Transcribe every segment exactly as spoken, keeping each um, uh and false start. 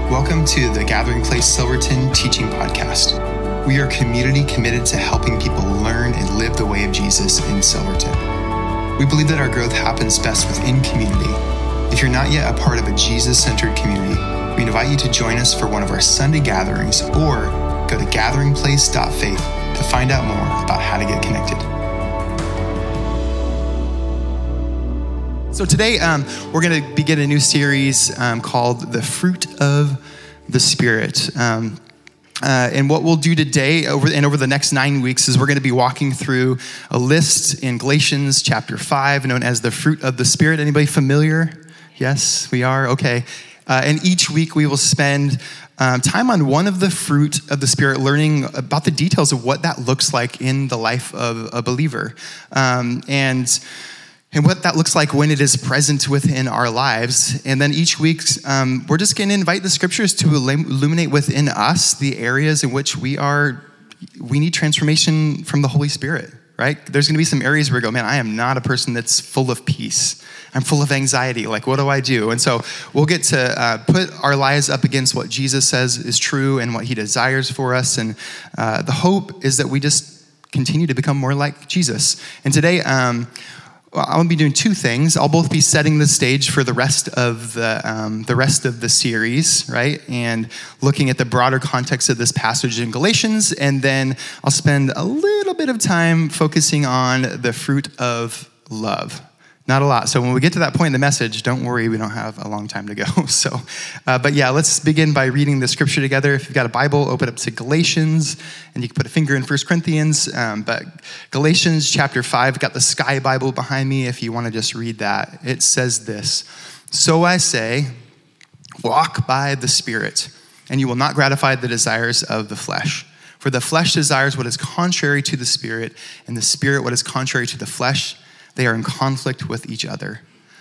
Welcome to the Gathering Place Silverton Teaching Podcast. We are a community committed to helping people learn and live the way of Jesus in Silverton. We believe that our growth happens best within community. If you're not yet a part of a Jesus-centered community, we invite you to join us for one of our Sunday gatherings or go to gathering place dot faith to find out more about how to get connected. So today, um, we're going to begin a new series um, called The Fruit of the Spirit. Um, uh, and what we'll do today over, and over the next nine weeks is we're going to be walking through a list in Galatians chapter five, known as the Fruit of the Spirit. Anybody familiar? Yes, we are? Okay. Uh, and each week we will spend um, time on one of the fruit of the Spirit, learning about the details of what that looks like in the life of a believer. Um, and And what that looks like when it is present within our lives. And then each week, um, we're just going to invite the scriptures to illuminate within us the areas in which we are, we need transformation from the Holy Spirit, right? There's going to be some areas where we go, man, I am not a person that's full of peace. I'm full of anxiety. Like, what do I do? And so we'll get to uh, put our lives up against what Jesus says is true and what he desires for us. And uh, the hope is that we just continue to become more like Jesus. And today, um, Well, I'm gonna be doing two things. I'll both be setting the stage for the rest of the um, the rest of the series, right? And looking at the broader context of this passage in Galatians, and then I'll spend a little bit of time focusing on the fruit of love. Not a lot. So when we get to that point in the message, don't worry, we don't have a long time to go. So, uh, but yeah, let's begin by reading the scripture together. If you've got a Bible, open up to Galatians, and you can put a finger in First Corinthians. Um, but Galatians chapter five, I've got the Sky Bible behind me if you want to just read that. It says this: "So I say, walk by the Spirit, and you will not gratify the desires of the flesh. For the flesh desires what is contrary to the Spirit, and the Spirit what is contrary to the flesh. They are in conflict with each other,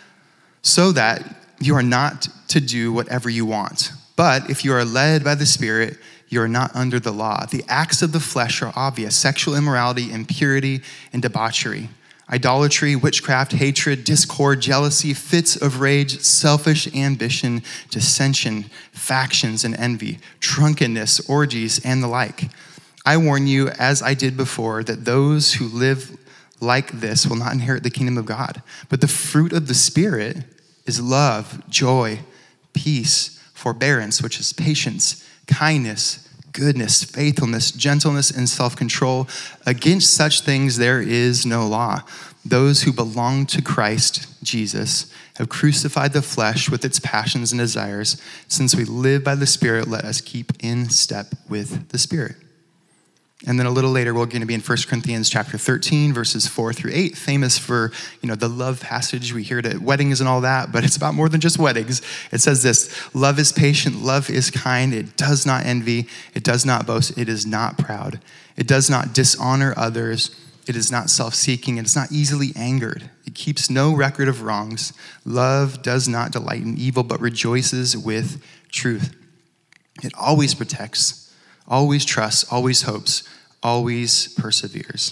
so that you are not to do whatever you want. But if you are led by the Spirit, you are not under the law. The acts of the flesh are obvious: sexual immorality, impurity, and debauchery, idolatry, witchcraft, hatred, discord, jealousy, fits of rage, selfish ambition, dissension, factions, and envy, drunkenness, orgies, and the like. I warn you, as I did before, that those who live like this will not inherit the kingdom of God. But the fruit of the Spirit is love, joy, peace, forbearance, which is patience, kindness, goodness, faithfulness, gentleness, and self-control. Against such things there is no law. Those who belong to Christ Jesus have crucified the flesh with its passions and desires. Since we live by the Spirit, let us keep in step with the Spirit." And then a little later, we're going to be in First Corinthians chapter thirteen, verses four through eight, famous for, you know, the love passage. We hear it at weddings and all that, but it's about more than just weddings. It says this: "Love is patient, love is kind, it does not envy, it does not boast, it is not proud, it does not dishonor others, it is not self-seeking, it is not easily angered, it keeps no record of wrongs. Love does not delight in evil, but rejoices with truth. It always protects, always trusts, always hopes, always perseveres."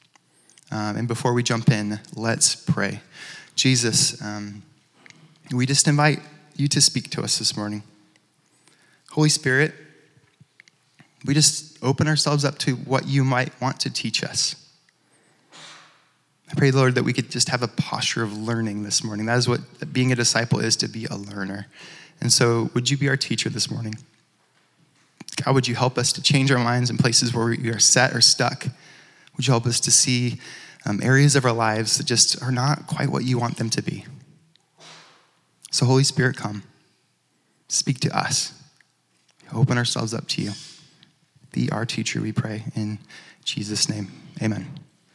Um, and before we jump in, let's pray. Jesus, um, we just invite you to speak to us this morning. Holy Spirit, we just open ourselves up to what you might want to teach us. I pray, Lord, that we could just have a posture of learning this morning. That is what being a disciple is, to be a learner. And so would you be our teacher this morning? God, would you help us to change our minds in places where we are set or stuck? Would you help us to see um, areas of our lives that just are not quite what you want them to be? So Holy Spirit, come. Speak to us. Open ourselves up to you. Be our teacher, we pray. In Jesus' name, amen.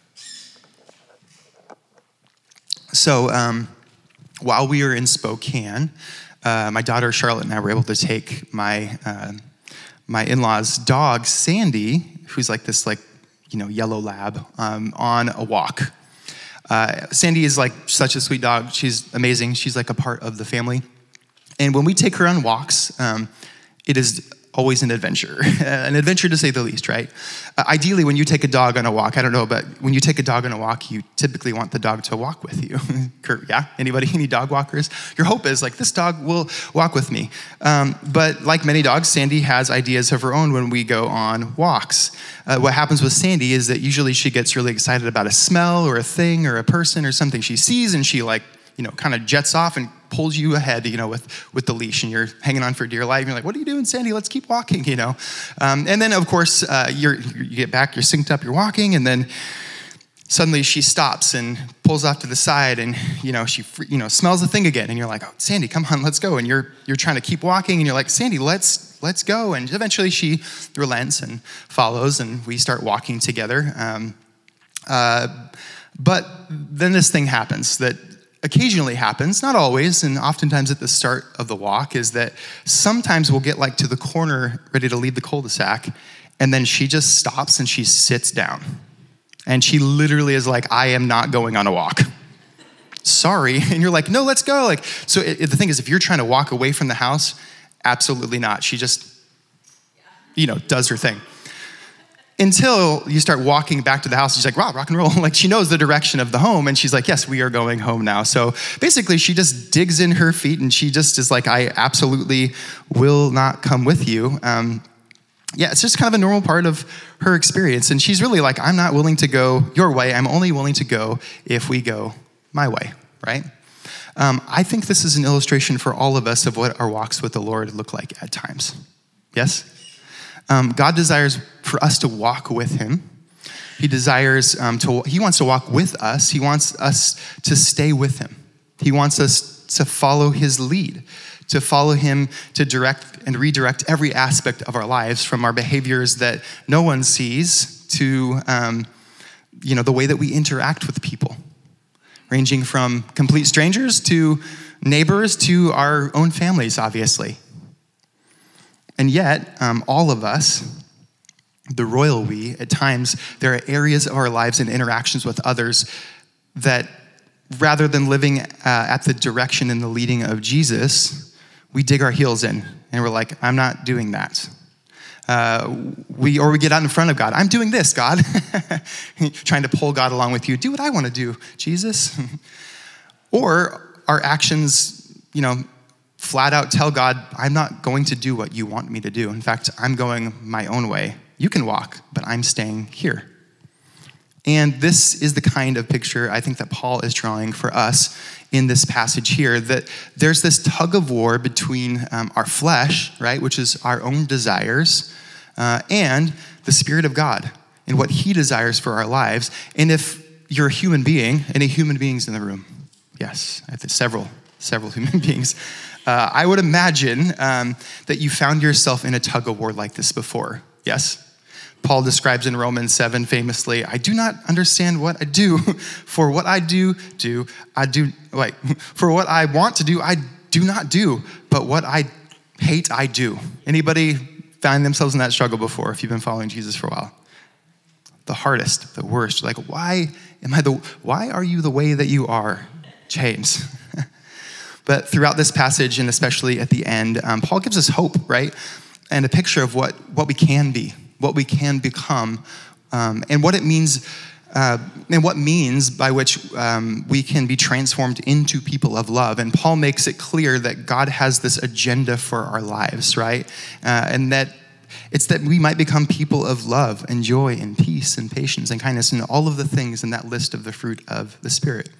So um, while we were in Spokane, uh, my daughter Charlotte and I were able to take my... Uh, my in-laws' dog, Sandy, who's like this like, you know, yellow lab, um, on a walk. Uh, Sandy is like such a sweet dog. She's amazing. She's like a part of the family. And when we take her on walks, um, it is always an adventure, an adventure to say the least, right? Uh, ideally, when you take a dog on a walk, I don't know, but when you take a dog on a walk, you typically want the dog to walk with you. Kurt, yeah? Anybody, any dog walkers? Your hope is like, this dog will walk with me. Um, but like many dogs, Sandy has ideas of her own when we go on walks. Uh, what happens with Sandy is that usually she gets really excited about a smell or a thing or a person or something she sees, and she like, you know, kind of jets off and pulls you ahead, you know, with, with the leash, and you're hanging on for dear life. You're like, what are you doing, Sandy? Let's keep walking, you know? Um, and then, of course, uh, you're, you get back, you're synced up, you're walking, and then suddenly she stops and pulls off to the side, and, you know, she, you know, smells the thing again, and you're like, oh, Sandy, come on, let's go. And you're you're trying to keep walking, and you're like, Sandy, let's let's go. And eventually she relents and follows, and we start walking together. Um, uh, but then this thing happens that occasionally happens, not always, and oftentimes at the start of the walk, is that sometimes we'll get like to the corner ready to leave the cul-de-sac, and then she just stops and she sits down. And she literally is like, I am not going on a walk. Sorry. And you're like, no, let's go. Like, so it, it, the thing is, if you're trying to walk away from the house, absolutely not. She just, you know, does her thing. Until you start walking back to the house, she's like, wow, rock and roll. Like, she knows the direction of the home, and she's like, yes, we are going home now. So basically, she just digs in her feet, and she just is like, I absolutely will not come with you. Um, yeah, it's just kind of a normal part of her experience. And she's really like, I'm not willing to go your way. I'm only willing to go if we go my way, right? Um, I think this is an illustration for all of us of what our walks with the Lord look like at times. Yes? Um, God desires for us to walk with him. He desires um, to, he wants to walk with us. He wants us to stay with him. He wants us to follow his lead, to follow him, to direct and redirect every aspect of our lives, from our behaviors that no one sees to, um, you know, the way that we interact with people, ranging from complete strangers to neighbors to our own families, obviously. And yet, um, all of us, the royal we, at times, there are areas of our lives and interactions with others that, rather than living uh, at the direction and the leading of Jesus, we dig our heels in, and we're like, I'm not doing that. Uh, we Or we get out in front of God. I'm doing this, God. Trying to pull God along with you. Do what I want to do, Jesus. Or our actions, you know, flat out tell God, I'm not going to do what you want me to do. In fact, I'm going my own way. You can walk, but I'm staying here. And this is the kind of picture I think that Paul is drawing for us in this passage here, that there's this tug of war between um, our flesh, right, which is our own desires, uh, and the Spirit of God and what he desires for our lives. And if you're a human being, any human beings in the room? Yes, I think several, several human beings. Uh, I would imagine um, that you found yourself in a tug of war like this before. Yes? Paul describes in Romans seven famously, I do not understand what I do. For what I do, do, I do, wait, for what I want to do, I do not do. But what I hate, I do. Anybody find themselves in that struggle before if you've been following Jesus for a while? The hardest, the worst. Like, why am I the, why are you the way that you are, James? But throughout this passage, and especially at the end, um, Paul gives us hope, right? And a picture of what, what we can be, what we can become, um, and what it means, uh, and what means by which um, we can be transformed into people of love. And Paul makes it clear that God has this agenda for our lives, right? Uh, and that it's that we might become people of love and joy and peace and patience and kindness and all of the things in that list of the fruit of the Spirit.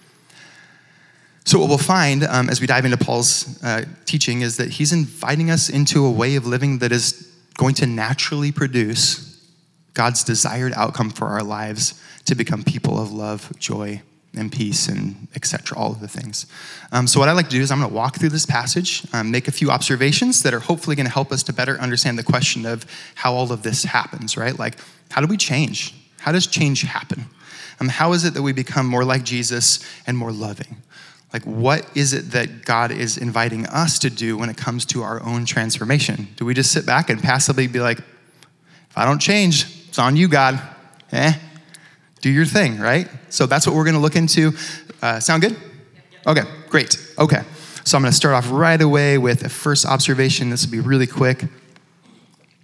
So what we'll find um, as we dive into Paul's uh, teaching is that he's inviting us into a way of living that is going to naturally produce God's desired outcome for our lives, to become people of love, joy, and peace, and et cetera, all of the things. Um, so what I'd like to do is I'm going to walk through this passage, um, make a few observations that are hopefully going to help us to better understand the question of how all of this happens, right? Like, how do we change? How does change happen? Um, how is it that we become more like Jesus and more loving? Like, what is it that God is inviting us to do when it comes to our own transformation? Do we just sit back and passively be like, if I don't change, it's on you, God. Eh? Do your thing, right? So that's what we're going to look into. Uh, sound good? Okay, great. Okay. So I'm going to start off right away with a first observation. This will be really quick.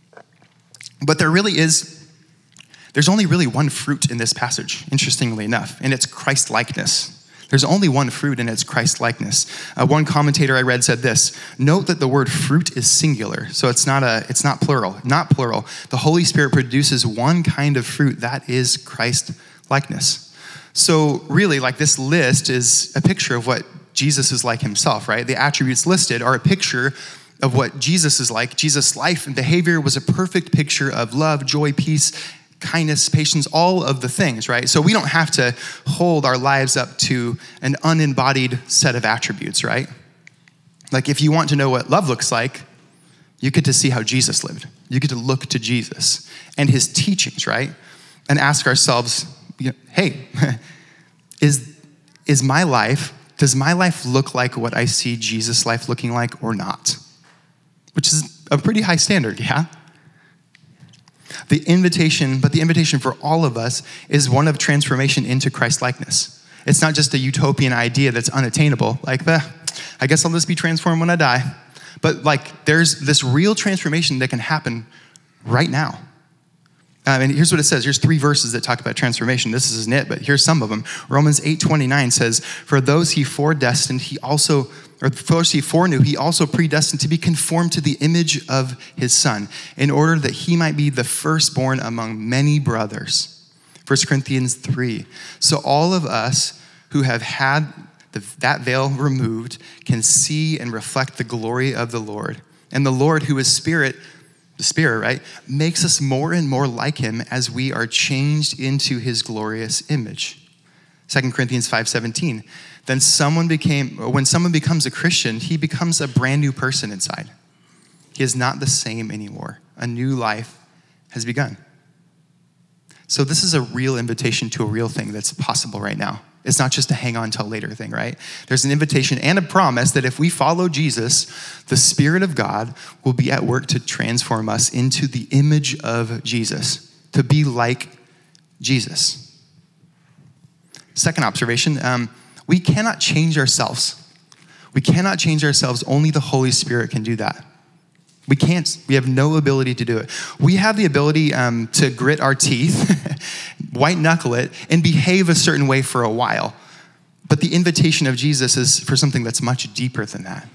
But there really is, there's only really one fruit in this passage, interestingly enough, and it's Christ-likeness. There's only one fruit, and it's Christ-likeness. Uh, one commentator I read said this: note that the word fruit is singular, so it's not a, it's not plural, not plural. The Holy Spirit produces one kind of fruit, that is Christ-likeness. So really, like, this list is a picture of what Jesus is like himself, right? The attributes listed are a picture of what Jesus is like. Jesus' life and behavior was a perfect picture of love, joy, peace, kindness, patience, all of the things, right? So we don't have to hold our lives up to an unembodied set of attributes, right? Like, if you want to know what love looks like, you get to see how Jesus lived. You get to look to Jesus and his teachings, right? And ask ourselves, you know, hey, is, is my life, does my life look like what I see Jesus' life looking like or not? Which is a pretty high standard, yeah? The invitation, but the invitation for all of us is one of transformation into Christ-likeness. It's not just a utopian idea that's unattainable, like, eh, I guess I'll just be transformed when I die. But like, there's this real transformation that can happen right now. Um, and here's what it says. Here's three verses that talk about transformation. This isn't it, but here's some of them. Romans eight twenty-nine says, for those he foredestined, he also, or for those he foreknew, he also predestined to be conformed to the image of his son, in order that he might be the firstborn among many brothers. First Corinthians three. So all of us who have had the, that veil removed can see and reflect the glory of the Lord. And the Lord, who is spirit, the Spirit, right, makes us more and more like him as we are changed into his glorious image. Second Corinthians five seventeen. Then someone became, when someone becomes a Christian, he becomes a brand new person inside. He is not the same anymore. A new life has begun. So this is a real invitation to a real thing that's possible right now. It's not just a hang on till later thing, right? There's an invitation and a promise that if we follow Jesus, the Spirit of God will be at work to transform us into the image of Jesus, to be like Jesus. Second observation, um, we cannot change ourselves. We cannot change ourselves. Only the Holy Spirit can do that. We can't. We have no ability to do it. We have the ability um, to grit our teeth, white knuckle it, and behave a certain way for a while. But the invitation of Jesus is for something that's much deeper than that.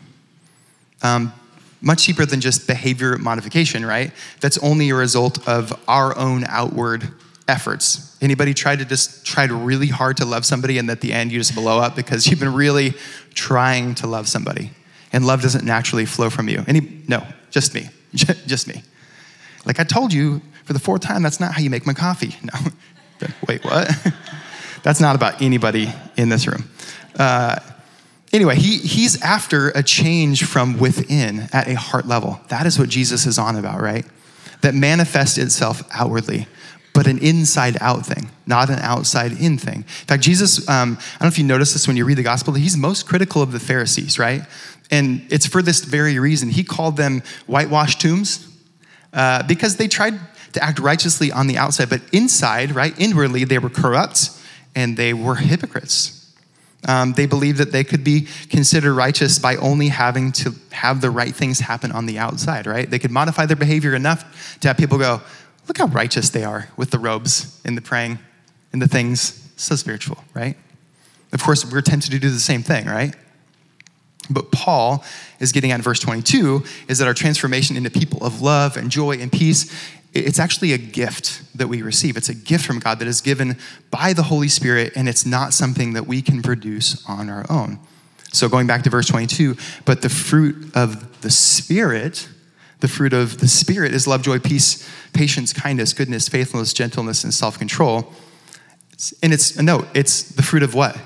Um, much deeper than just behavior modification, right? That's only a result of our own outward efforts. Anybody try to just tried really hard to love somebody and at the end you just blow up because you've been really trying to love somebody and love doesn't naturally flow from you? Any? No, just me, just me. Like I told you for the fourth time, that's not how you make my coffee. No, wait, what? That's not about anybody in this room. Uh, anyway, he he's after a change from within at a heart level. That is what Jesus is on about, right? That manifests itself outwardly, but an inside-out thing, not an outside-in thing. In fact, Jesus, um, I don't know if you notice this when you read the gospel, he's most critical of the Pharisees, right? And it's for this very reason. He called them whitewashed tombs uh, because they tried to act righteously on the outside, but inside, right, inwardly, they were corrupt and they were hypocrites. Um, they believed that they could be considered righteous by only having to have the right things happen on the outside, right? They could modify their behavior enough to have people go, look how righteous they are with the robes and the praying and the things. So spiritual, right? Of course, we're tempted to do the same thing, right? But Paul is getting at in verse twenty-two is that our transformation into people of love and joy and peace, it's actually a gift that we receive. It's a gift from God that is given by the Holy Spirit, and it's not something that we can produce on our own. So going back to verse twenty-two, but the fruit of the Spirit, the fruit of the Spirit is love, joy, peace, patience, kindness, goodness, faithfulness, gentleness, and self-control. And it's, no, it's the fruit of what?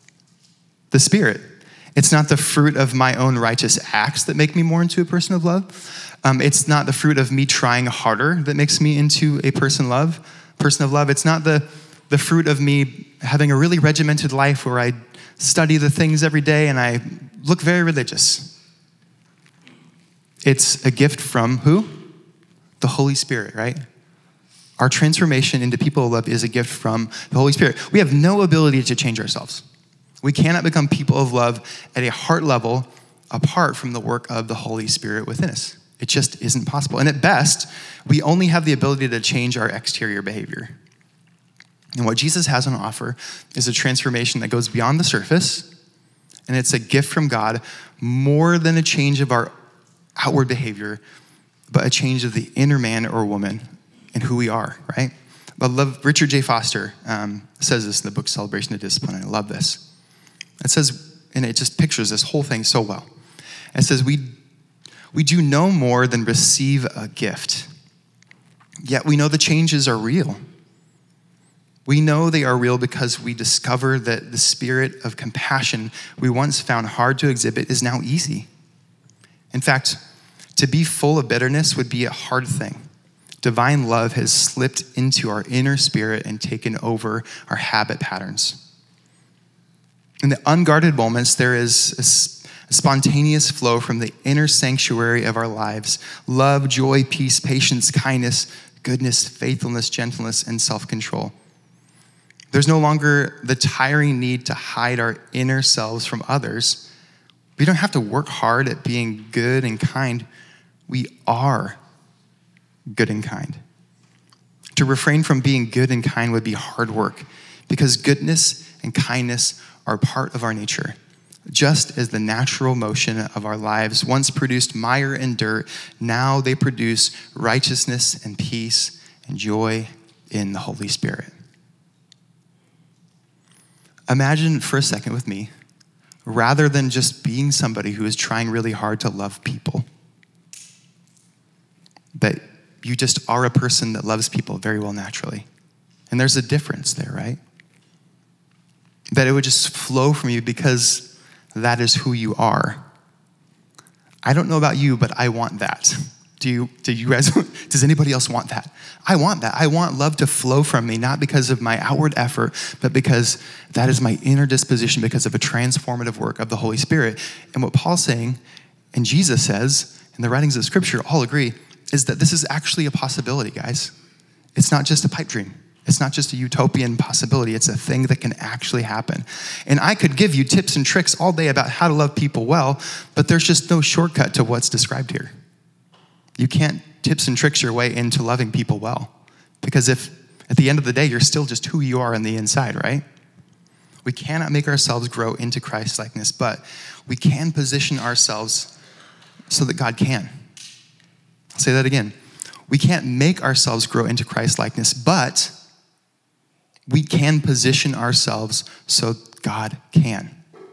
The Spirit. It's not the fruit of my own righteous acts that make me more into a person of love. Um, it's not the fruit of me trying harder that makes me into a person love, person of love. It's not the, the fruit of me having a really regimented life where I study the things every day and I look very religious. It's a gift from who? The Holy Spirit, right? Our transformation into people of love is a gift from the Holy Spirit. We have no ability to change ourselves. We cannot become people of love at a heart level apart from the work of the Holy Spirit within us. It just isn't possible. And at best, we only have the ability to change our exterior behavior. And what Jesus has on offer is a transformation that goes beyond the surface, and it's a gift from God more than a change of our outward behavior, but a change of the inner man or woman and who we are, right? I love, Richard J. Foster um, says this in the book Celebration of Discipline, and I love this. It says, and it just pictures this whole thing so well. It says, we, we do no more than receive a gift, yet we know the changes are real. We know they are real because we discover that the spirit of compassion we once found hard to exhibit is now easy. In fact, to be full of bitterness would be a hard thing. Divine love has slipped into our inner spirit and taken over our habit patterns. In the unguarded moments, there is a spontaneous flow from the inner sanctuary of our lives. Love, joy, peace, patience, kindness, goodness, faithfulness, gentleness, and self-control. There's no longer the tiring need to hide our inner selves from others. We don't have to work hard at being good and kind. We are good and kind. To refrain from being good and kind would be hard work because goodness and kindness are part of our nature. Just as the natural motion of our lives once produced mire and dirt, now they produce righteousness and peace and joy in the Holy Spirit. Imagine for a second with me, rather than just being somebody who is trying really hard to love people, that you just are a person that loves people very well naturally. And there's a difference there, right? That it would just flow from you because that is who you are. I don't know about you, but I want that. Do you, do you guys, does anybody else want that? I want that. I want love to flow from me, not because of my outward effort, but because that is my inner disposition because of a transformative work of the Holy Spirit. And what Paul's saying, and Jesus says, and the writings of Scripture all agree, is that this is actually a possibility, guys. It's not just a pipe dream. It's not just a utopian possibility. It's a thing that can actually happen. And I could give you tips and tricks all day about how to love people well, but there's just no shortcut to what's described here. You can't tips and tricks your way into loving people well. Because if at the end of the day, you're still just who you are on the inside, right? We cannot make ourselves grow into Christ-likeness, but we can position ourselves so that God can. I'll say that again. We can't make ourselves grow into Christ-likeness, but we can position ourselves so God can.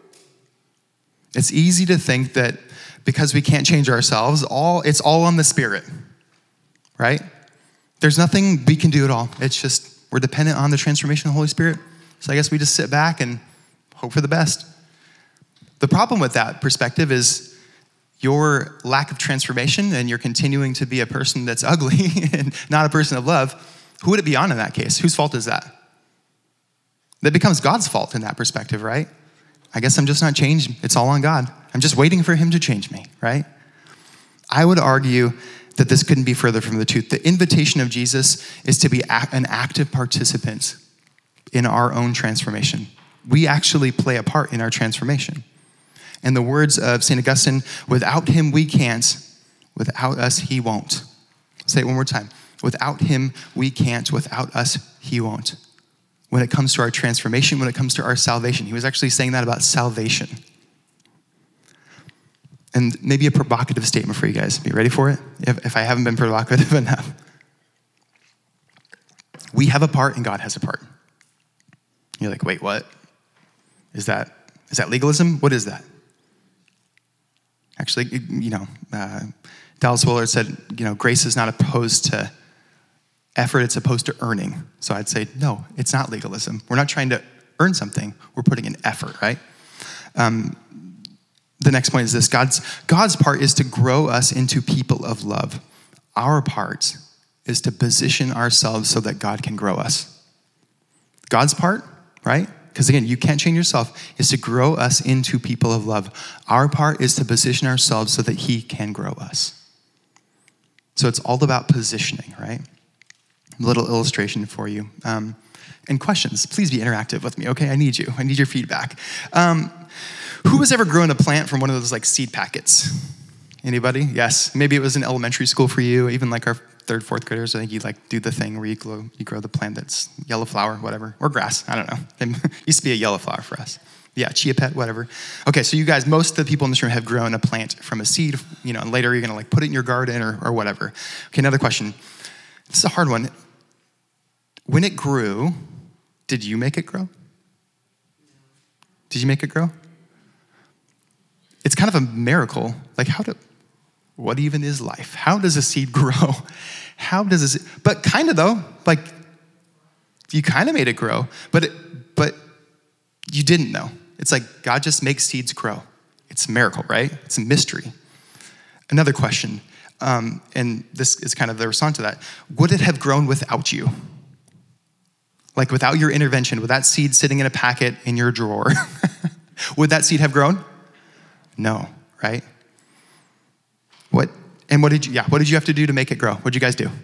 It's easy to think that because we can't change ourselves, all it's all on the Spirit, right? There's nothing we can do at all. It's just we're dependent on the transformation of the Holy Spirit. So I guess we just sit back and hope for the best. The problem with that perspective is your lack of transformation and you're continuing to be a person that's ugly and not a person of love. Who would it be on in that case? Whose fault is that? That becomes God's fault in that perspective, right? I guess I'm just not changed. It's all on God. I'm just waiting for him to change me, right? I would argue that this couldn't be further from the truth. The invitation of Jesus is to be an active participant in our own transformation. We actually play a part in our transformation. In the words of Saint Augustine, without him we can't, without us he won't. Say it one more time. Without him we can't, without us he won't. When it comes to our transformation, when it comes to our salvation. He was actually saying that about salvation. And maybe a provocative statement for you guys. Be ready for it? If, if I haven't been provocative enough. We have a part and God has a part. You're like, wait, what? Is that, is that legalism? What is that? Actually, you know, uh, Dallas Willard said, you know, grace is not opposed to effort, it's opposed to earning. So I'd say, no, it's not legalism. We're not trying to earn something. We're putting in effort, right? Um, the next point is this. God's, God's part is to grow us into people of love. Our part is to position ourselves so that God can grow us. God's part, right? Because again, you can't change yourself, is to grow us into people of love. Our part is to position ourselves so that he can grow us. So it's all about positioning, right? A little illustration for you. Um, and questions, please be interactive with me, okay? I need you. I need your feedback. Um, who has ever grown a plant from one of those like seed packets? Anybody? Yes. Maybe it was in elementary school for you, even like our third, fourth graders. I think you like do the thing where you grow, you grow the plant that's yellow flower, whatever, or grass. I don't know. It used to be a yellow flower for us. Yeah, chia pet, whatever. Okay, so you guys, most of the people in this room have grown a plant from a seed, you know, and later you're gonna like put it in your garden or, or whatever. Okay, another question. This is a hard one. When it grew, did you make it grow? Did you make it grow? It's kind of a miracle. Like how do, what even is life? How does a seed grow? How does it, but kind of though, like you kind of made it grow, but, it, but you didn't know. It's like God just makes seeds grow. It's a miracle, right? It's a mystery. Another question, um, and this is kind of the response to that. Would it have grown without you? Like without your intervention, with that seed sitting in a packet in your drawer, would that seed have grown? No, right? What, and what did you, yeah, what did you have to do to make it grow? What did you guys do?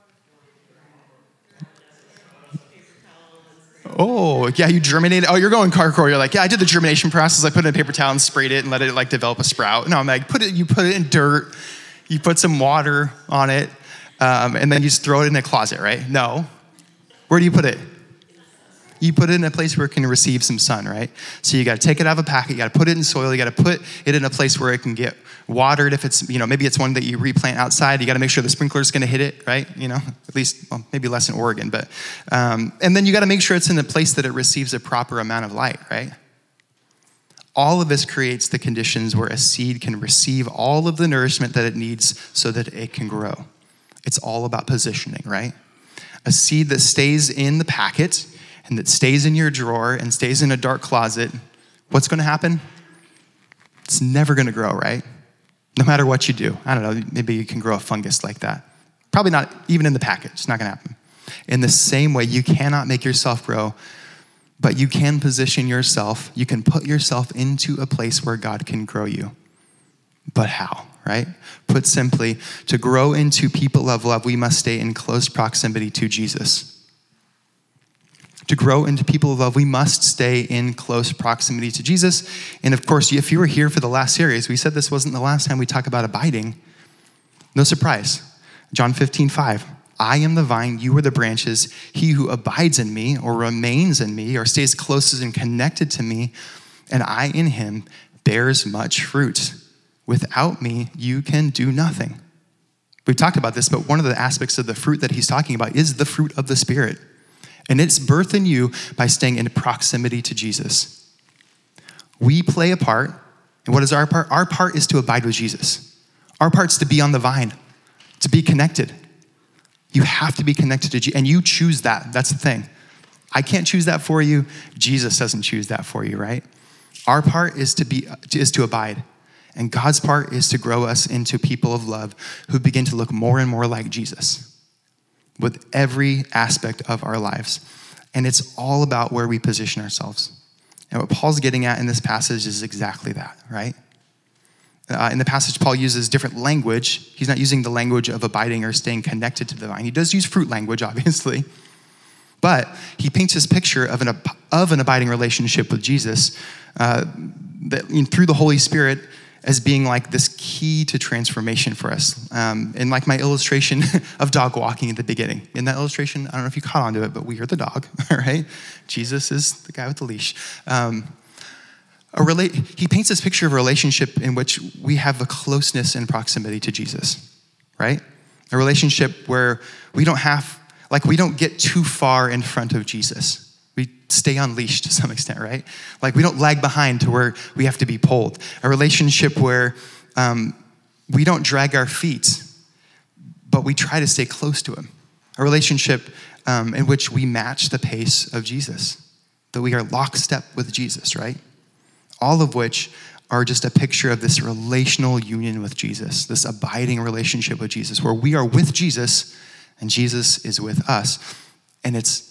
Oh, yeah, you germinated. Oh, you're going hardcore. You're like, yeah, I did the germination process. I put it in a paper towel and sprayed it and let it like develop a sprout. No, I'm like, put it, you put it in dirt, you put some water on it, um, and then you just throw it in a closet, right? No. Where do you put it? You put it in a place where it can receive some sun, right? So you got to take it out of a packet, you got to put it in soil, you got to put it in a place where it can get watered. If it's, you know, maybe it's one that you replant outside, you got to make sure the sprinkler's going to hit it, right? You know, at least, well, maybe less in Oregon, but, um, and then you got to make sure it's in a place that it receives a proper amount of light, right? All of this creates the conditions where a seed can receive all of the nourishment that it needs so that it can grow. It's all about positioning, right? A seed that stays in the packet and that stays in your drawer and stays in a dark closet, what's gonna happen? It's never gonna grow, right? No matter what you do. I don't know, maybe you can grow a fungus like that. Probably not even in the packet, it's not gonna happen. In the same way, you cannot make yourself grow, but you can position yourself, you can put yourself into a place where God can grow you. But how, right? Put simply, to grow into people of love, we must stay in close proximity to Jesus. To grow into people of love, we must stay in close proximity to Jesus. And of course, if you were here for the last series, we said this wasn't the last time we talked about abiding. No surprise. John fifteen five, I am the vine, you are the branches. He who abides in me or remains in me or stays close and connected to me, and I in him, bears much fruit. Without me, you can do nothing. We've talked about this, but one of the aspects of the fruit that he's talking about is the fruit of the Spirit. And it's birthed in you by staying in proximity to Jesus. We play a part. And what is our part? Our part is to abide with Jesus. Our part's to be on the vine, to be connected. You have to be connected to Jesus. And you choose that. That's the thing. I can't choose that for you. Jesus doesn't choose that for you, right? Our part is to be is to abide. And God's part is to grow us into people of love who begin to look more and more like Jesus with every aspect of our lives. And it's all about where we position ourselves. And what Paul's getting at in this passage is exactly that, right? Uh, in the passage, Paul uses different language. He's not using the language of abiding or staying connected to the vine. He does use fruit language, obviously. But he paints this picture of an, of an abiding relationship with Jesus uh, that through the Holy Spirit as being like this key to transformation for us. Um, and like my illustration of dog walking at the beginning. In that illustration, I don't know if you caught onto it, but we are the dog, right? Jesus is the guy with the leash. Um, a rela- he paints this picture of a relationship in which we have a closeness and proximity to Jesus, right? A relationship where we don't have, like we don't get too far in front of Jesus. We stay unleashed to some extent, right? Like we don't lag behind to where we have to be pulled. A relationship where um, we don't drag our feet, but we try to stay close to him. A relationship um, in which we match the pace of Jesus, that we are lockstep with Jesus, right? All of which are just a picture of this relational union with Jesus, this abiding relationship with Jesus, where we are with Jesus and Jesus is with us. And it's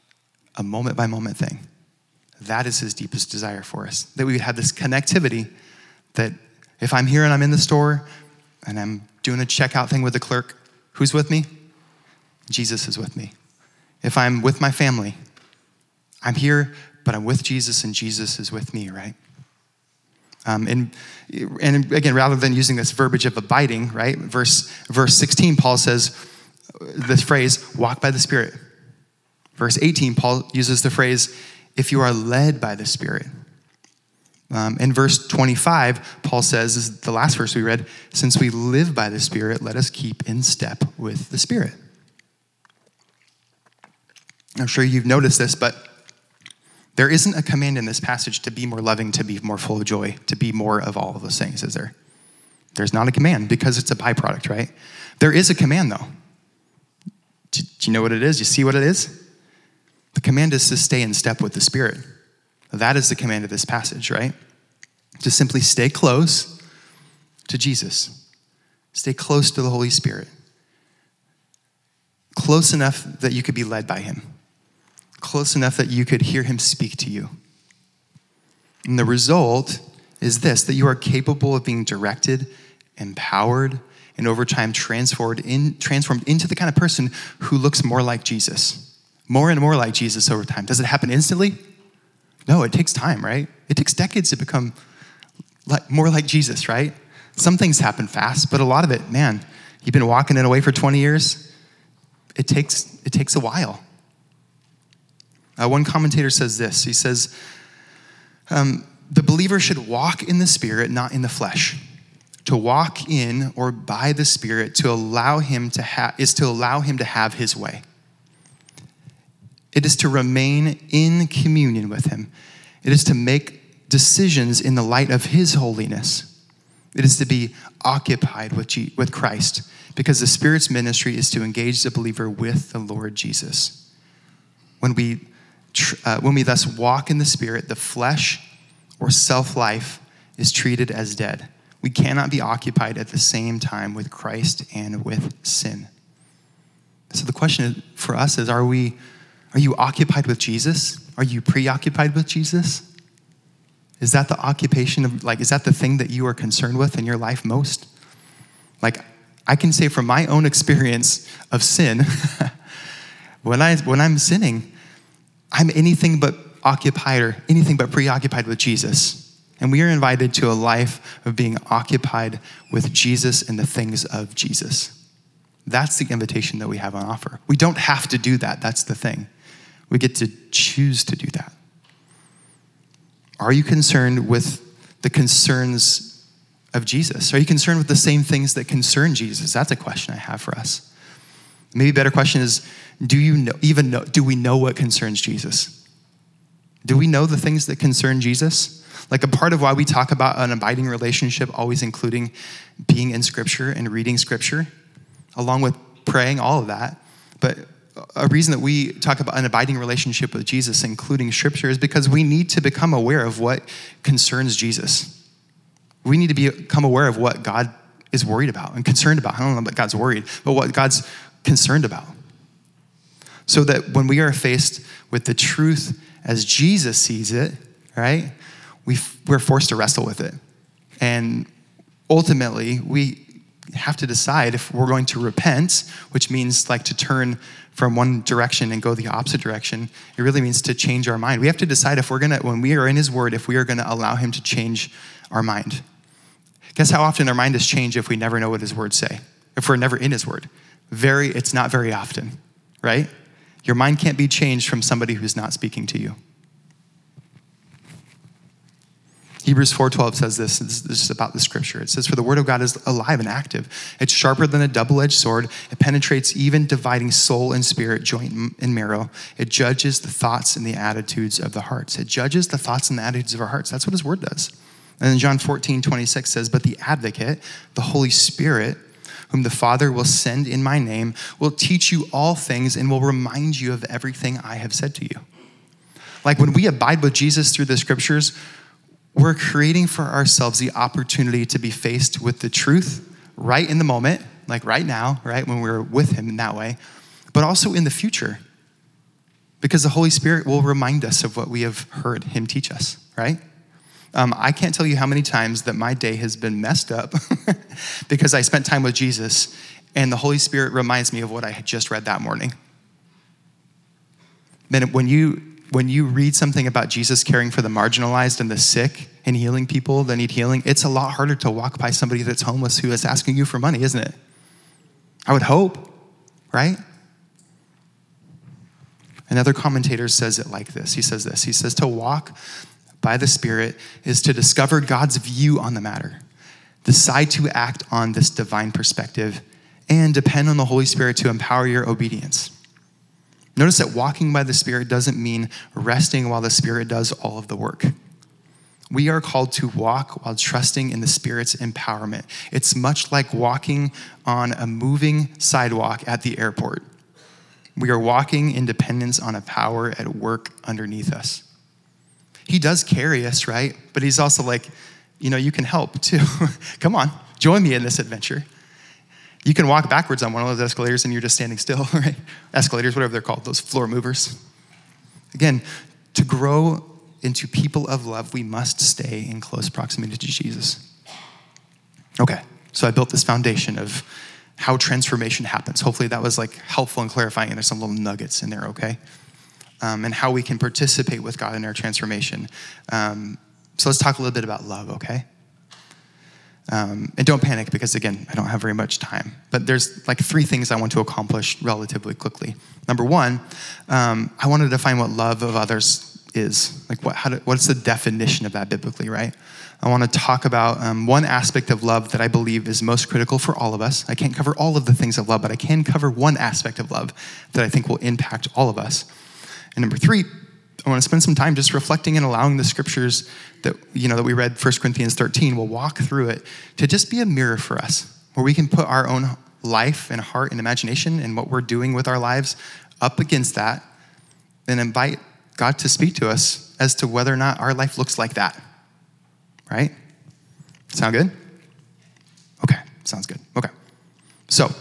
a moment by moment thing. That is his deepest desire for us, that we would have this connectivity that if I'm here and I'm in the store and I'm doing a checkout thing with the clerk, who's with me? Jesus is with me. If I'm with my family, I'm here, but I'm with Jesus and Jesus is with me, right? Um, and, and again, rather than using this verbiage of abiding, right? Verse, verse sixteen, Paul says this phrase, walk by the Spirit. Verse eighteen, Paul uses the phrase, if you are led by the Spirit. Um, in verse twenty-five, Paul says, this is the last verse we read, since we live by the Spirit, let us keep in step with the Spirit. I'm sure you've noticed this, but there isn't a command in this passage to be more loving, to be more full of joy, to be more of all of those things, is there? There's not a command because it's a byproduct, right? There is a command, though. Do you know what it is? You see what it is? The command is to stay in step with the Spirit. That is the command of this passage, right? To simply stay close to Jesus. Stay close to the Holy Spirit. Close enough that you could be led by him. Close enough that you could hear him speak to you. And the result is this, that you are capable of being directed, empowered, and over time transformed, in, transformed into the kind of person who looks more like Jesus. More and more like Jesus over time. Does it happen instantly? No, it takes time, right? It takes decades to become like, more like Jesus, right? Some things happen fast, but a lot of it, man, you've been walking it away for twenty years. It takes, it takes a while. Uh, one commentator says this. He says, um, the believer should walk in the Spirit, not in the flesh. To walk in or by the Spirit to allow him to ha- is to allow him to have his way. It is to remain in communion with him. It is to make decisions in the light of his holiness. It is to be occupied with, G- with Christ, because the Spirit's ministry is to engage the believer with the Lord Jesus. When we, tr- uh, when we thus walk in the Spirit, the flesh or self-life is treated as dead. We cannot be occupied at the same time with Christ and with sin. So the question for us is, are we, are you occupied with Jesus? Are you preoccupied with Jesus? Is that the occupation of, like, is that the thing that you are concerned with in your life most? Like, I can say from my own experience of sin, when I when I'm sinning, I'm anything but occupied or anything but preoccupied with Jesus. And we are invited to a life of being occupied with Jesus and the things of Jesus. That's the invitation that we have on offer. We don't have to do that. That's the thing. We get to choose to do that. Are you concerned with the concerns of Jesus? Are you concerned with the same things that concern Jesus? That's a question I have for us. Maybe a better question is, do you know, even know, do we know what concerns Jesus? Do we know the things that concern Jesus? Like, a part of why we talk about an abiding relationship always including being in Scripture and reading Scripture, along with praying, all of that. But a reason that we talk about an abiding relationship with Jesus, including Scripture, is because we need to become aware of what concerns Jesus. We need to become aware of what God is worried about and concerned about. I don't know about God's worried, but what God's concerned about. So that when we are faced with the truth as Jesus sees it, right, we, we're forced to wrestle with it. And ultimately, we have to decide if we're going to repent, which means like to turn from one direction and go the opposite direction. It really means to change our mind. We have to decide if we're gonna, when we are in his word, if we are gonna allow him to change our mind. Guess how often our mind is changed if we never know what his words say? If we're never in his word? Very, it's not very often, right? Your mind can't be changed from somebody who's not speaking to you. Hebrews four twelve says this, this is about the Scripture. It says, for the word of God is alive and active. It's sharper than a double-edged sword. It penetrates even dividing soul and spirit, joint and marrow. It judges the thoughts and the attitudes of the hearts. It judges the thoughts and the attitudes of our hearts. That's what his word does. And then John fourteen twenty-six says, but the advocate, the Holy Spirit, whom the Father will send in my name, will teach you all things and will remind you of everything I have said to you. Like, when we abide with Jesus through the Scriptures, we're creating for ourselves the opportunity to be faced with the truth right in the moment, like right now, right, when we're with him in that way, but also in the future, because the Holy Spirit will remind us of what we have heard him teach us, right? Um, I can't tell you how many times that my day has been messed up because I spent time with Jesus and the Holy Spirit reminds me of what I had just read that morning. Man, when you when you read something about Jesus caring for the marginalized and the sick and healing people that need healing, it's a lot harder to walk by somebody that's homeless who is asking you for money, isn't it? I would hope, right? Another commentator says it like this. He says this. He says, to walk by the Spirit is to discover God's view on the matter, decide to act on this divine perspective, and depend on the Holy Spirit to empower your obedience. Notice that walking by the Spirit doesn't mean resting while the Spirit does all of the work. We are called to walk while trusting in the Spirit's empowerment. It's much like walking on a moving sidewalk at the airport. We are walking in dependence on a power at work underneath us. He does carry us, right? But he's also like, you know, you can help too. Come on, join me in this adventure. You can walk backwards on one of those escalators and you're just standing still, right? Escalators, whatever they're called, those floor movers. Again, to grow into people of love, we must stay in close proximity to Jesus. Okay, so I built this foundation of how transformation happens. Hopefully that was like helpful and clarifying, and there's some little nuggets in there, okay? Um, and how we can participate with God in our transformation. Um, so let's talk a little bit about love, okay? Um, and don't panic because, again, I don't have very much time. But there's like three things I want to accomplish relatively quickly. Number one, um, I want to define what love of others is. Like what? How do, what's the definition of that biblically, right? I want to talk about um, one aspect of love that I believe is most critical for all of us. I can't cover all of the things of love, but I can cover one aspect of love that I think will impact all of us. And number three, I want to spend some time just reflecting and allowing the scriptures that, you know, that we read, First Corinthians thirteen, we'll walk through it to just be a mirror for us, where we can put our own life and heart and imagination and what we're doing with our lives up against that and invite God to speak to us as to whether or not our life looks like that, right? Sound good? Okay, sounds good. Okay, so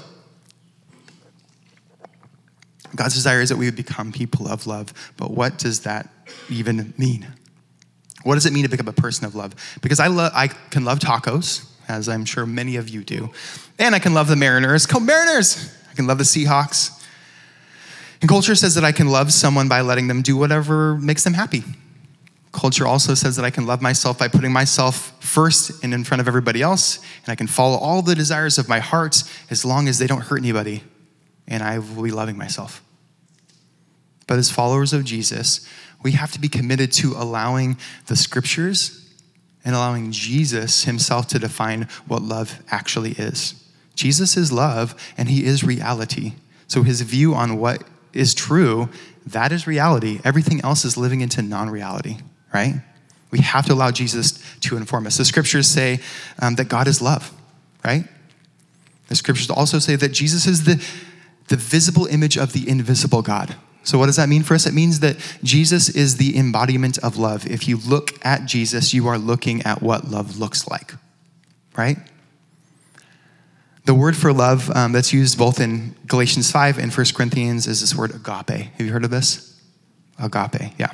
God's desire is that we would become people of love, but what does that even mean? What does it mean to become a person of love? Because I love, I can love tacos, as I'm sure many of you do, and I can love the Mariners. Come Mariners! I can love the Seahawks. And culture says that I can love someone by letting them do whatever makes them happy. Culture also says that I can love myself by putting myself first and in front of everybody else, and I can follow all the desires of my heart as long as they don't hurt anybody, and I will be loving myself. But as followers of Jesus, we have to be committed to allowing the scriptures and allowing Jesus himself to define what love actually is. Jesus is love, and he is reality. So his view on what is true, that is reality. Everything else is living into non-reality, right? We have to allow Jesus to inform us. The scriptures say um, that God is love, right? The scriptures also say that Jesus is the, the visible image of the invisible God. So what does that mean for us? It means that Jesus is the embodiment of love. If you look at Jesus, you are looking at what love looks like, right? The word for love um, that's used both in Galatians five and First Corinthians is this word agape. Have you heard of this? Agape, yeah.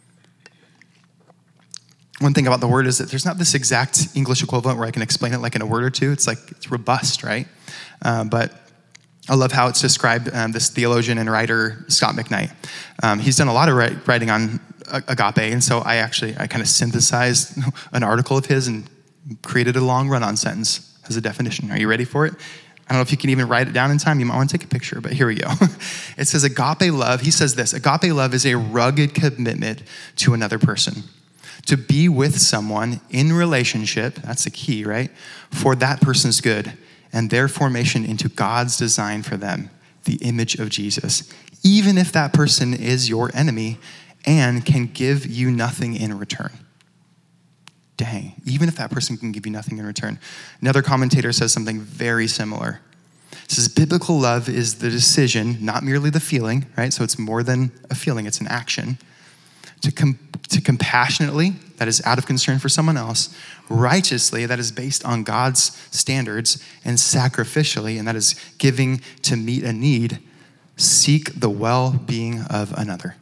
One thing about the word is that there's not this exact English equivalent where I can explain it like in a word or two. It's like, it's robust, right? Uh, but I love how it's described, um, this theologian and writer, Scott McKnight. Um, he's done a lot of writing on agape, and so I actually, I kind of synthesized an article of his and created a long run-on sentence as a definition. Are you ready for it? I don't know if you can even write it down in time. You might want to take a picture, but here we go. It says agape love, he says this, agape love is a rugged commitment to another person. To be with someone in relationship, that's the key, right? For that person's good and their formation into God's design for them, the image of Jesus, even if that person is your enemy and can give you nothing in return. Dang, even if that person can give you nothing in return. Another commentator says something very similar. It says, biblical love is the decision, not merely the feeling, right? So it's more than a feeling, it's an action. To, com- to compassionately, that is out of concern for someone else, righteously, that is based on God's standards, and sacrificially, and that is giving to meet a need, seek the well-being of another.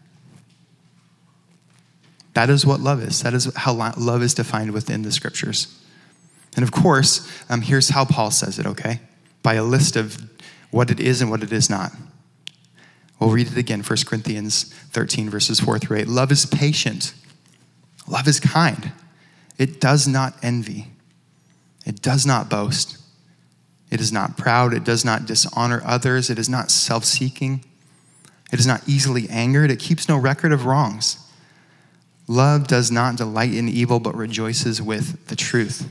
That is what love is. That is how love is defined within the scriptures. And of course, um, here's how Paul says it, okay? By a list of what it is and what it is not. We'll read it again, First Corinthians thirteen, verses four through eight. Love is patient. Love is kind. It does not envy. It does not boast. It is not proud. It does not dishonor others. It is not self-seeking. It is not easily angered. It keeps no record of wrongs. Love does not delight in evil, but rejoices with the truth.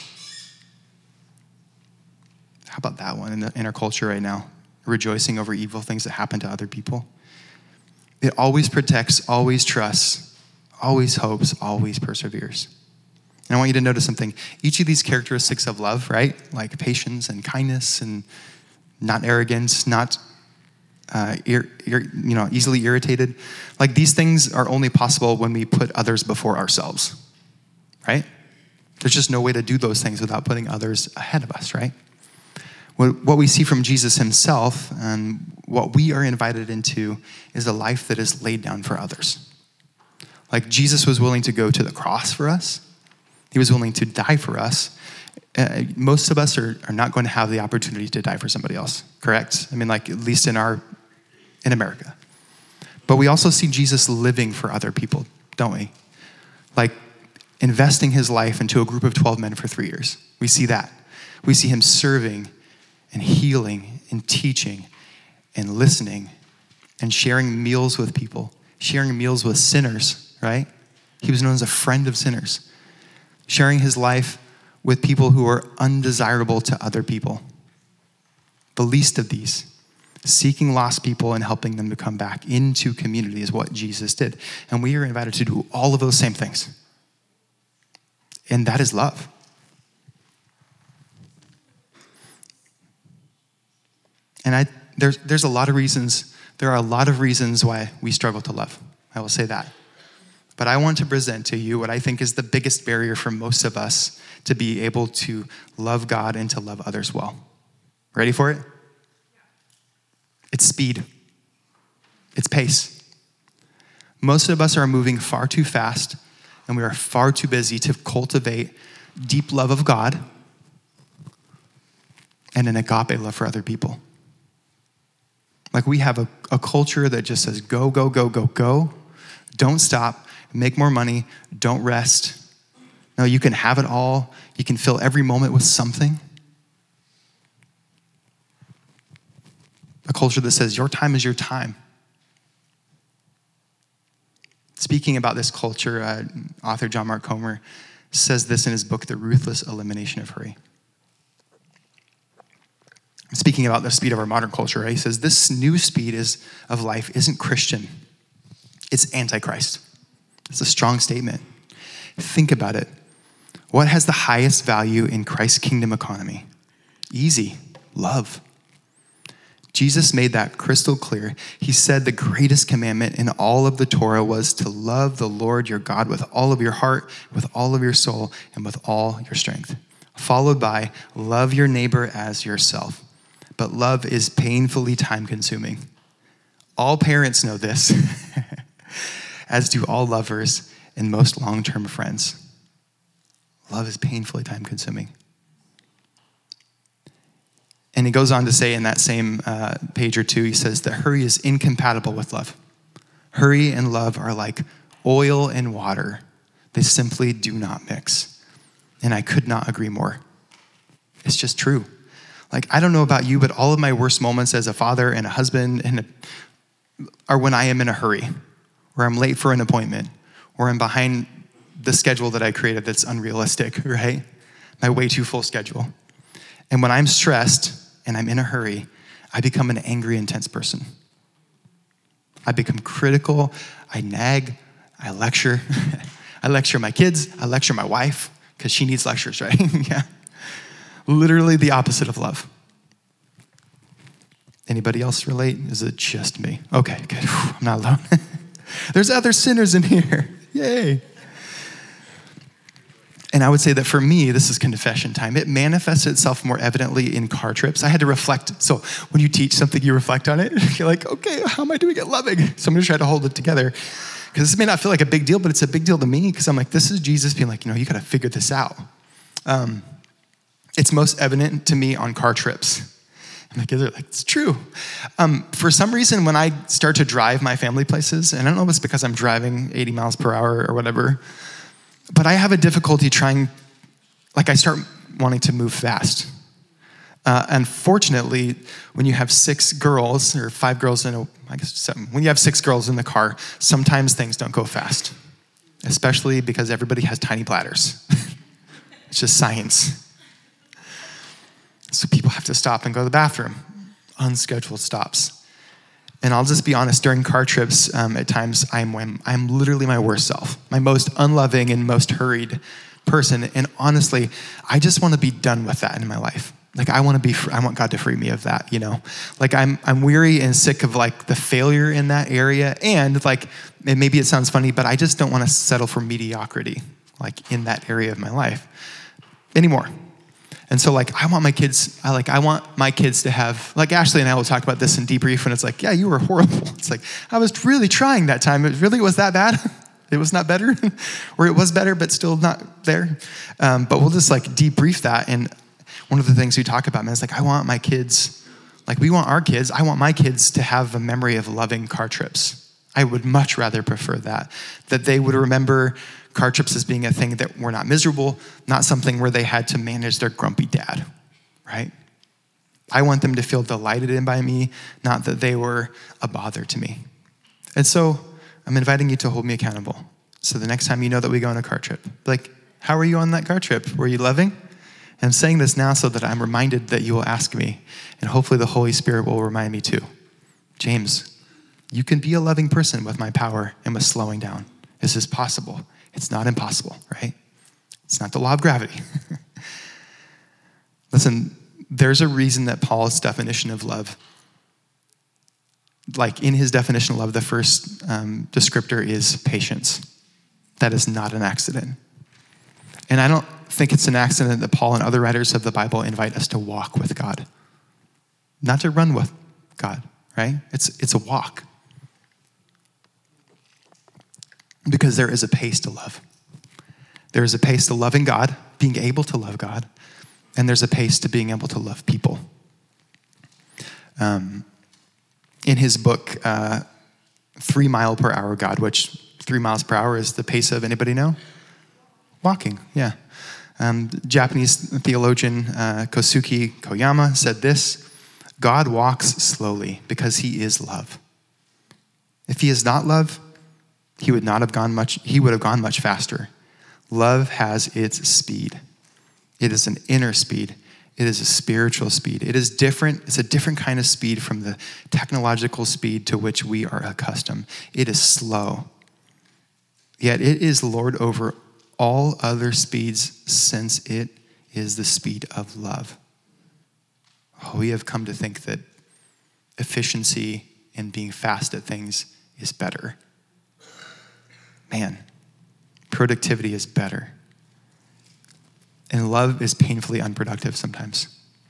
How about that one in, the, in our culture right now? Rejoicing over evil things that happen to other people. It always protects, always trusts, always hopes, always perseveres. And I want you to notice something. Each of these characteristics of love, right? Like patience and kindness and not arrogance, not uh, ir- ir- you know, easily irritated. Like these things are only possible when we put others before ourselves, right? There's just no way to do those things without putting others ahead of us, right? What we see from Jesus himself and what we are invited into is a life that is laid down for others. Like Jesus was willing to go to the cross for us. He was willing to die for us. Uh, most of us are, are not going to have the opportunity to die for somebody else, correct? I mean, like at least in our, in America. But we also see Jesus living for other people, don't we? Like investing his life into a group of twelve men for three years. We see that. We see him serving and healing and teaching and listening and sharing meals with people, sharing meals with sinners, right? He was known as a friend of sinners, sharing his life with people who are undesirable to other people. The least of these, seeking lost people and helping them to come back into community is what Jesus did. And we are invited to do all of those same things. And that is love. And I, there's, there's a lot of reasons, there are a lot of reasons why we struggle to love. I will say that. But I want to present to you what I think is the biggest barrier for most of us to be able to love God and to love others well. Ready for it? It's speed. It's pace. Most of us are moving far too fast, and we are far too busy to cultivate deep love of God and an agape love for other people. Like we have a, a culture that just says, go, go, go, go, go. Don't stop. Make more money. Don't rest. No, you can have it all. You can fill every moment with something. A culture that says your time is your time. Speaking about this culture, uh, author John Mark Comer says this in his book, The Ruthless Elimination of Hurry. Speaking about the speed of our modern culture, right? He says, this new speed is of life isn't Christian. It's antichrist. It's a strong statement. Think about it. What has the highest value in Christ's kingdom economy? Easy. Love. Jesus made that crystal clear. He said the greatest commandment in all of the Torah was to love the Lord your God with all of your heart, with all of your soul, and with all your strength. Followed by love your neighbor as yourself. But love is painfully time-consuming. All parents know this, as do all lovers and most long-term friends. Love is painfully time-consuming. And he goes on to say in that same uh, page or two, he says that hurry is incompatible with love. Hurry and love are like oil and water. They simply do not mix. And I could not agree more. It's just true. Like, I don't know about you, but all of my worst moments as a father and a husband and a, are when I am in a hurry, or I'm late for an appointment, or I'm behind the schedule that I created that's unrealistic, right? My way too full schedule. And when I'm stressed and I'm in a hurry, I become an angry, intense person. I become critical, I nag, I lecture. I lecture my kids, I lecture my wife, because she needs lectures, right? Yeah. Literally the opposite of love. Anybody else relate? Is it just me? Okay, good. Whew, I'm not alone. There's other sinners in here. Yay. And I would say that for me, this is confession time. It manifests itself more evidently in car trips. I had to reflect. So when you teach something, you reflect on it. You're like, okay, how am I doing it loving? So I'm going to try to hold it together. Because this may not feel like a big deal, but it's a big deal to me. Because I'm like, this is Jesus being like, you know, you got to figure this out. Um, it's most evident to me on car trips. My kids are like, it's true. Um, for some reason, when I start to drive my family places, and I don't know if it's because I'm driving eighty miles per hour or whatever, but I have a difficulty trying, like I start wanting to move fast. Uh, unfortunately, when you have six girls, or five girls in a, I guess seven, when you have six girls in the car, sometimes things don't go fast, especially because everybody has tiny bladders. It's just science. So people have to stop and go to the bathroom, unscheduled stops. And I'll just be honest, during car trips, um, at times I'm, I'm literally my worst self, my most unloving and most hurried person. And honestly, I just want to be done with that in my life. Like I want to be, I want God to free me of that, you know? Like I'm, I'm weary and sick of like the failure in that area. And like, and maybe it sounds funny, but I just don't want to settle for mediocrity, like in that area of my life anymore. And so like, I want my kids, I like, I want my kids to have, like Ashley and I will talk about this in debrief when it's like, yeah, you were horrible. It's like, I was really trying that time. It really was that bad. It was not better, or it was better, but still not there. Um, but we'll just like debrief that. And one of the things we talk about, man, is like, I want my kids, like we want our kids, I want my kids to have a memory of loving car trips. I would much rather prefer that, that they would remember car trips as being a thing that were not miserable, not something where they had to manage their grumpy dad, right? I want them to feel delighted in by me, not that they were a bother to me. And so I'm inviting you to hold me accountable. So the next time you know that we go on a car trip, like, how were you on that car trip? Were you loving? And I'm saying this now so that I'm reminded that you will ask me, and hopefully the Holy Spirit will remind me too. James, you can be a loving person with my power and with slowing down. This is possible. It's not impossible, right? It's not the law of gravity. Listen, there's a reason that Paul's definition of love, like in his definition of love, the first um, descriptor is patience. That is not an accident. And I don't think it's an accident that Paul and other writers of the Bible invite us to walk with God. Not to run with God, right? It's, it's a walk. Because there is a pace to love. There is a pace to loving God, being able to love God, and there's a pace to being able to love people. Um, in his book, uh, Three Mile Per Hour God, which three miles per hour is the pace of, anybody know? Walking, yeah. Um, Japanese theologian uh, Kosuke Koyama said this: God walks slowly because he is love. If he is not love, he would not have gone much, he would have gone much faster. Love has its speed. It is an inner speed. It is a spiritual speed. It is different. It's a different kind of speed from the technological speed to which we are accustomed. It is slow. Yet it is Lord over all other speeds, since it is the speed of love. Oh, we have come to think that efficiency and being fast at things is better. Man, productivity is better. And love is painfully unproductive sometimes.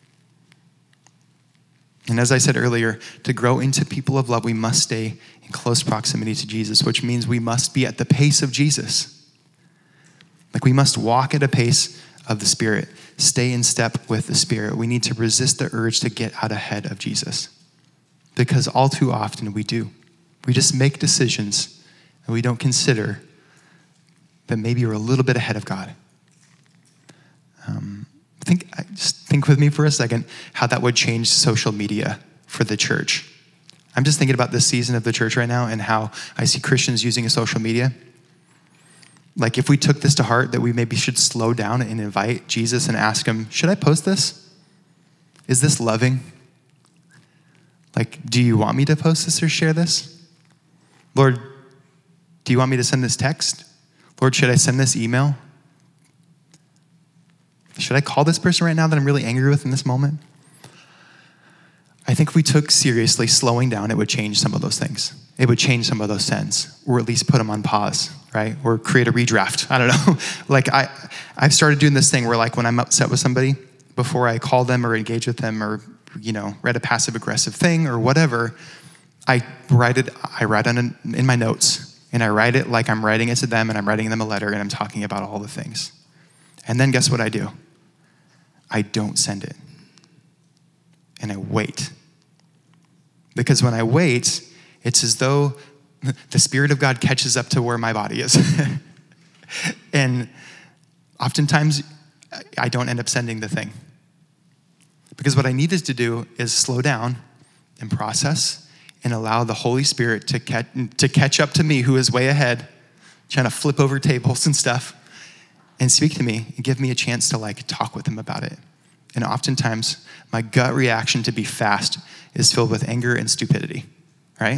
And as I said earlier, to grow into people of love, we must stay in close proximity to Jesus, which means we must be at the pace of Jesus. Like we must walk at a pace of the Spirit, stay in step with the Spirit. We need to resist the urge to get out ahead of Jesus, because all too often we do. We just make decisions and we don't consider that maybe we're a little bit ahead of God. Um, think, just think with me for a second how that would change social media for the church. I'm just thinking about this season of the church right now and how I see Christians using social media. Like if we took this to heart, that we maybe should slow down and invite Jesus and ask him, should I post this? Is this loving? Like, do you want me to post this or share this? Lord, do you want me to send this text? Lord, should I send this email? Should I call this person right now that I'm really angry with in this moment? I think if we took seriously slowing down, it would change some of those things. It would change some of those sins, or at least put them on pause, right? Or create a redraft. I don't know. Like I, I've started doing this thing where like when I'm upset with somebody, before I call them or engage with them or, you know, read a passive aggressive thing or whatever, I write it, I write on an, in my notes, and I write it like I'm writing it to them and I'm writing them a letter and I'm talking about all the things. And then guess what I do? I don't send it. and I wait. Because when I wait, it's as though the Spirit of God catches up to where my body is. And oftentimes, I don't end up sending the thing. Because what I need is to do is slow down and process and allow the Holy Spirit to catch, to catch up to me, who is way ahead, trying to flip over tables and stuff, and speak to me and give me a chance to like talk with him about it. And oftentimes, my gut reaction to be fast is filled with anger and stupidity, right?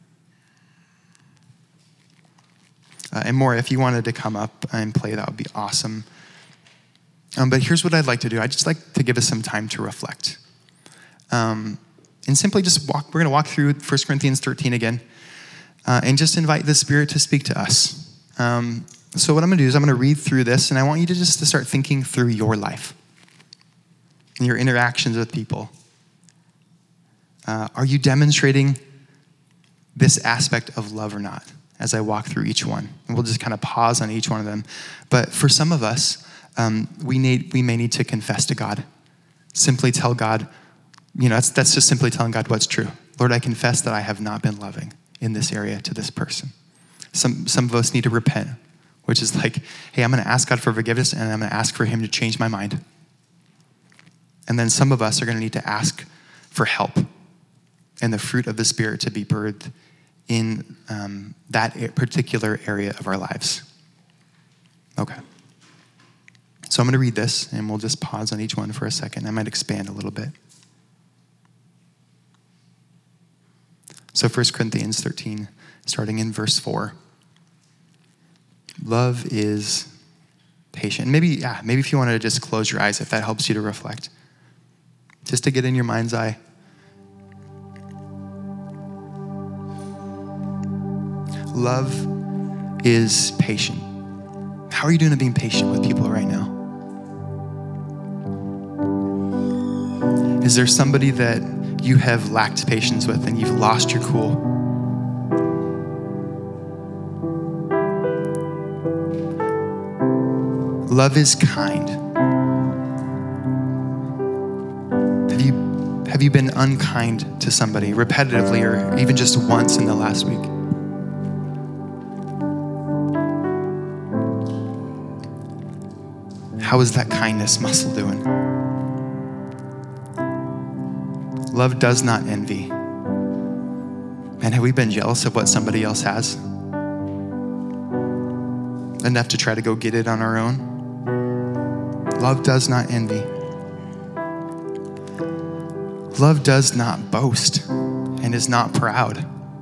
Uh, and more, if you wanted to come up and play, that would be awesome. Um, but here's what I'd like to do. I'd just like to give us some time to reflect. Um, and simply just walk, we're gonna walk through First Corinthians thirteen again, uh, and just invite the Spirit to speak to us. Um, so what I'm gonna do is I'm gonna read through this, and I want you to just to start thinking through your life and your interactions with people. Uh, are you demonstrating this aspect of love or not as I walk through each one? And we'll just kind of pause on each one of them. But for some of us, um, we need we may need to confess to God. Simply tell God, you know, that's, that's just simply telling God what's true. Lord, I confess that I have not been loving in this area to this person. Some, some of us need to repent, which is like, hey, I'm gonna ask God for forgiveness and I'm gonna ask for him to change my mind. And then some of us are gonna need to ask for help and the fruit of the Spirit to be birthed in um, that particular area of our lives. Okay. So I'm gonna read this and we'll just pause on each one for a second. I might expand a little bit. So First Corinthians thirteen, starting in verse four. Love is patient. Maybe, yeah, maybe if you wanted to just close your eyes, if that helps you to reflect. Just to get in your mind's eye. Love is patient. How are you doing at being patient with people right now? Is there somebody that you have lacked patience with and you've lost your cool? Love is kind. Have you, have you been unkind to somebody repetitively or even just once in the last week? How is that kindness muscle doing? Love does not envy. Man, have we been jealous of what somebody else has? Enough to try to go get it on our own? Love does not envy. Love does not boast and is not proud.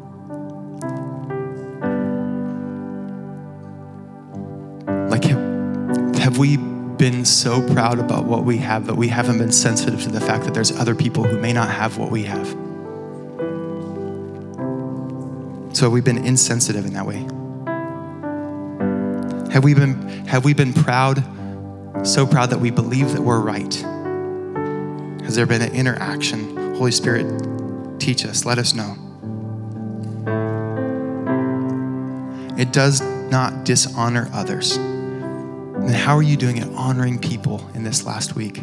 Like, have, have we been so proud about what we have that we haven't been sensitive to the fact that there's other people who may not have what we have? So have we been insensitive in that way? Have we been, have we been proud, so proud that we believe that we're right? Has there been an interaction? Holy Spirit, teach us, let us know. It does not dishonor others. And how are you doing at honoring people in this last week?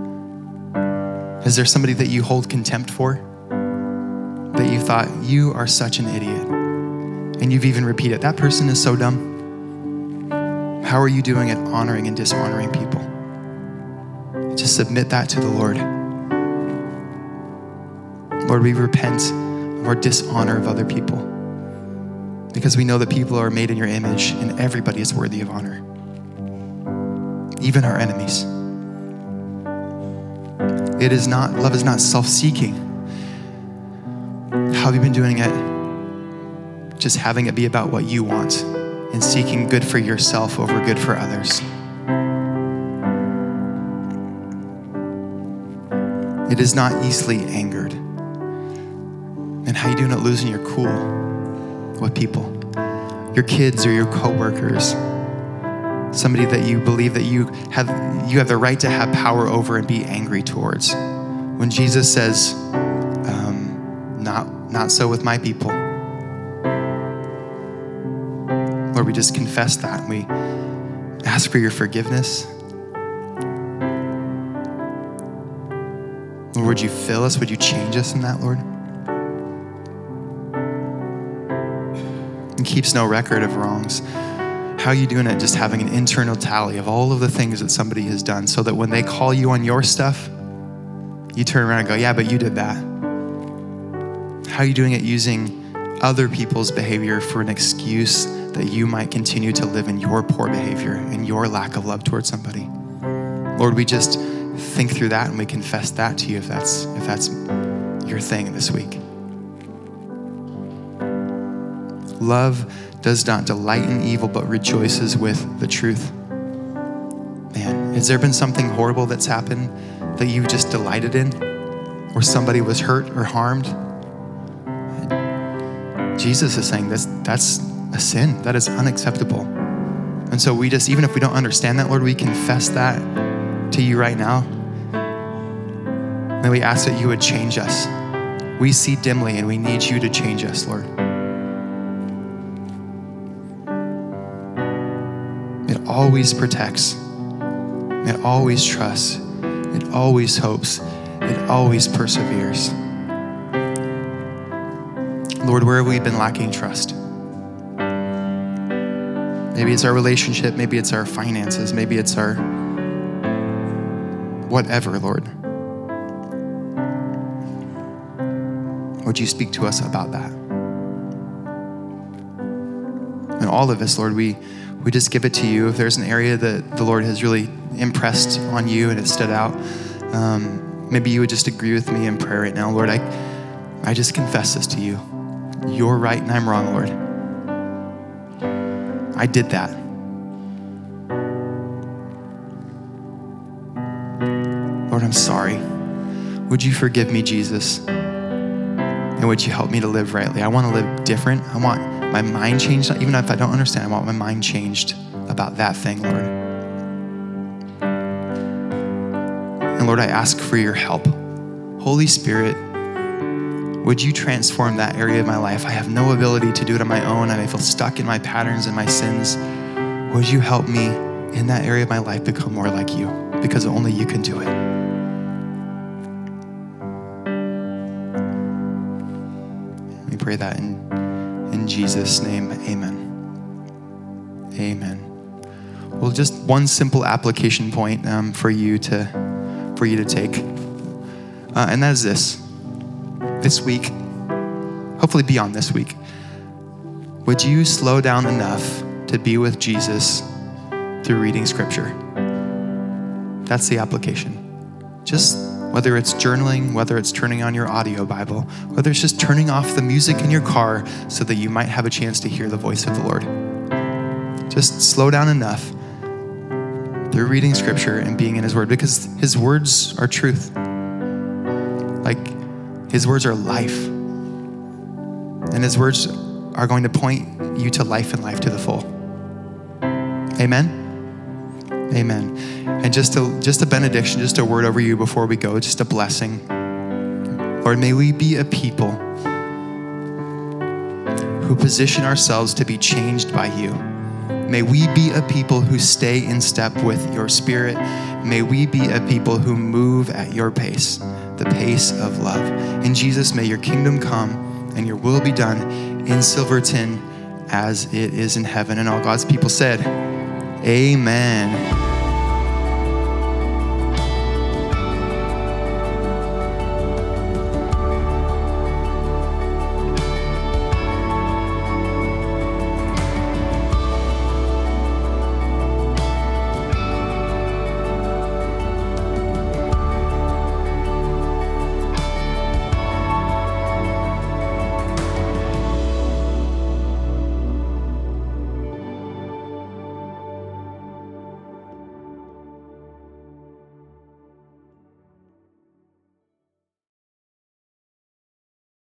Is there somebody that you hold contempt for? That you thought, you are such an idiot. And you've even repeated, that person is so dumb. How are you doing at honoring and dishonoring people? Just submit that to the Lord. Lord, we repent of our dishonor of other people because we know that people are made in your image and everybody is worthy of honor. Even our enemies. It is not, love is not self-seeking. How have you been doing it? Just having it be about what you want and seeking good for yourself over good for others. It is not easily angered. And how you doing at losing your cool with people? Your kids or your coworkers. Somebody that you believe that you have you have the right to have power over and be angry towards. When Jesus says, um, not, not so with my people. Lord, we just confess that and we ask for your forgiveness. Lord, would you fill us? Would you change us in that, Lord? And keeps no record of wrongs. How are you doing it? Just having an internal tally of all of the things that somebody has done so that when they call you on your stuff, you turn around and go, yeah, but you did that. How are you doing it using other people's behavior for an excuse that you might continue to live in your poor behavior and your lack of love towards somebody? Lord, we just think through that and we confess that to you if that's if that's your thing this week. Love does not delight in evil, but rejoices with the truth. Man, has there been something horrible that's happened that you just delighted in? Or somebody was hurt or harmed? Jesus is saying this, that's a sin. That is unacceptable. And so we just, even if we don't understand that, Lord, we confess that to you right now. May we ask that you would change us. We see dimly and we need you to change us, Lord. It always protects. It always trusts. It always hopes. It always perseveres. Lord, where have we been lacking trust? Maybe it's our relationship. Maybe it's our finances. Maybe it's our whatever, Lord. Would you speak to us about that? And all of us, Lord, we We just give it to you. If there's an area that the Lord has really impressed on you and it stood out, um, maybe you would just agree with me in prayer right now. Lord, I, I just confess this to you. You're right and I'm wrong, Lord. I did that. Lord, I'm sorry. Would you forgive me, Jesus? And would you help me to live rightly? I want to live different. I want my mind changed. Even if I don't understand, I want my mind changed about that thing, Lord. And Lord, I ask for your help. Holy Spirit, would you transform that area of my life? I have no ability to do it on my own, and I feel stuck in my patterns and my sins. Would you help me in that area of my life become more like you? Because only you can do it. We pray that in In Jesus' name, amen. Amen. Well, just one simple application point um, for you to for you to take, uh, and that is this: this week, hopefully beyond this week, would you slow down enough to be with Jesus through reading Scripture? That's the application. Just whether it's journaling, whether it's turning on your audio Bible, whether it's just turning off the music in your car so that you might have a chance to hear the voice of the Lord. Just slow down enough through reading Scripture and being in His Word, because His words are truth. Like, His words are life. And His words are going to point you to life and life to the full. Amen? Amen. And just a, just a benediction, just a word over you before we go, just a blessing. Lord, may we be a people who position ourselves to be changed by you. May we be a people who stay in step with your Spirit. May we be a people who move at your pace, the pace of love. In Jesus, may your kingdom come and your will be done in Silverton as it is in heaven. And all God's people said, amen.